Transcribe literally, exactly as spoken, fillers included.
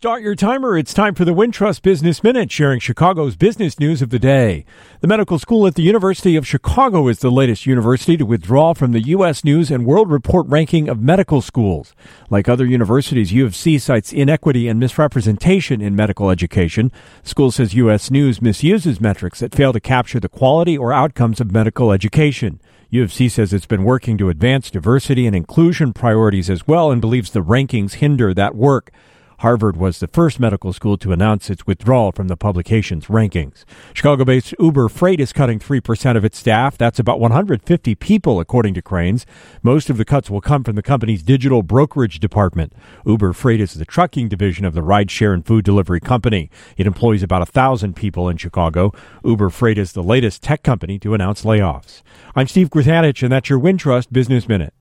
Start your timer. It's time for the Wintrust Business Minute, sharing Chicago's business news of the day. The medical school at the University of Chicago is the latest university to withdraw from the U S News and World Report ranking of medical schools. Like other universities, U of C cites inequity and misrepresentation in medical education. The school says U S News misuses metrics that fail to capture the quality or outcomes of medical education. U of C says it's been working to advance diversity and inclusion priorities as well and believes the rankings hinder that work. Harvard was the first medical school to announce its withdrawal from the publication's rankings. Chicago-based Uber Freight is cutting three percent of its staff. That's about one hundred fifty people, according to Crain's. Most of the cuts will come from the company's digital brokerage department. Uber Freight is the trucking division of the rideshare and food delivery company. It employs about one thousand people in Chicago. Uber Freight is the latest tech company to announce layoffs. I'm Steve Grzanich, and that's your Wintrust Business Minute.